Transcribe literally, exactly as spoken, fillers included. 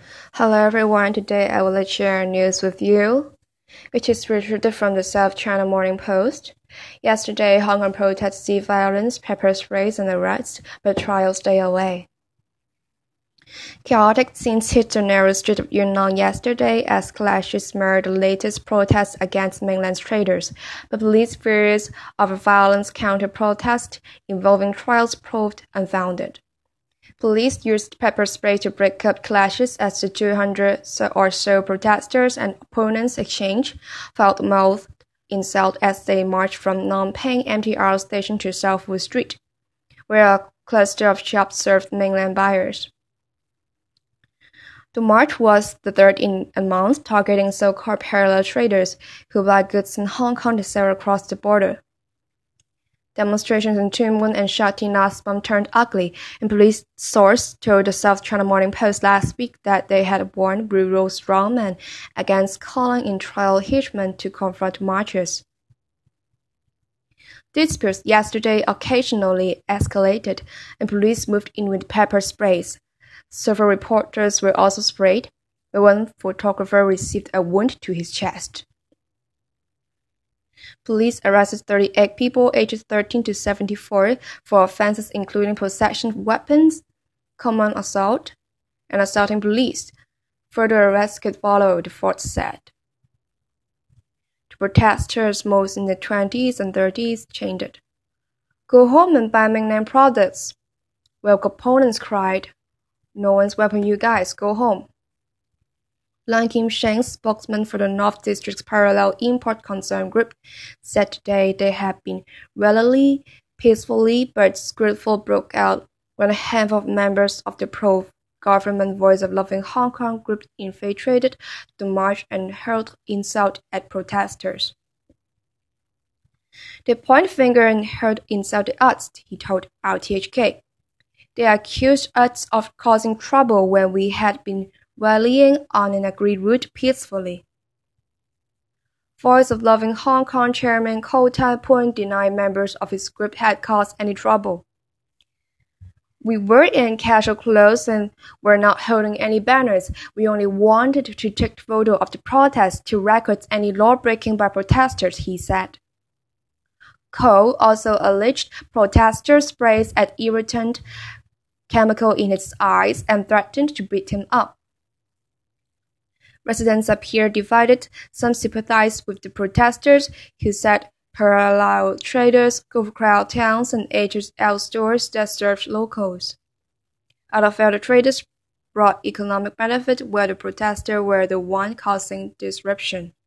Hello everyone, today I will share news with you, which is retrieved from the South China Morning Post. Yesterday, Hong Kong protests see violence, pepper sprays and arrests, but trials stay away. Chaotic scenes hit the narrow street of Yunnan yesterday as clashes mirrored the latest protests against mainland traders, but police fears of a violent counter-protest involving trials proved unfounded. Police used pepper spray to break up clashes as the two hundred or so protesters and opponents exchanged foul-mouthed insults as they marched from Nam Ping M T R station to Southwood Street, where a cluster of shops served mainland buyers. The march was the third in a month, targeting so-called parallel traders who buy goods in Hong Kong to sell across the border. Demonstrations in Tuen Mun and Sha Tin last month turned ugly, and police sources told the South China Morning Post last week that they had warned rural strongmen against calling in trial hitmen to confront marchers. Disputes yesterday occasionally escalated, and police moved in with pepper sprays. Several reporters were also sprayed, but one photographer received a wound to his chest. Police arrested thirty-eight people aged thirteen to seventy-four for offenses including possession of weapons, common assault, and assaulting police. Further arrests could follow, the force said. The protesters, most in their twenties and thirties, chanted, "Go home and buy mainland products," while opponents cried, "No one's welcome you guys, go home." Lan Kim-sheng, spokesman for the North District's Parallel Import Concern Group, said today they had been relatively peacefully, but skirful broke out when a handful of members of the pro-government Voice of Loving Hong Kong group infiltrated the march and hurled insults at protesters. "They point finger and hurled insult at us," he told R T H K. "They accused us of causing trouble when we had been rallying on an agreed route peacefully." Voice of Loving Hong Kong chairman Ko Tai-pun denied members of his group had caused any trouble. "We were in casual clothes and were not holding any banners. We only wanted to take photo of the protest to record any law-breaking by protesters," he said. Ko also alleged protesters sprayed at irritant chemical in his eyes and threatened to beat him up. Residents appear divided. Some sympathized with the protesters, who said parallel traders overcrowd towns and aged out stores that served locals. Others felt the traders brought economic benefit, while the protesters were the ones causing disruption.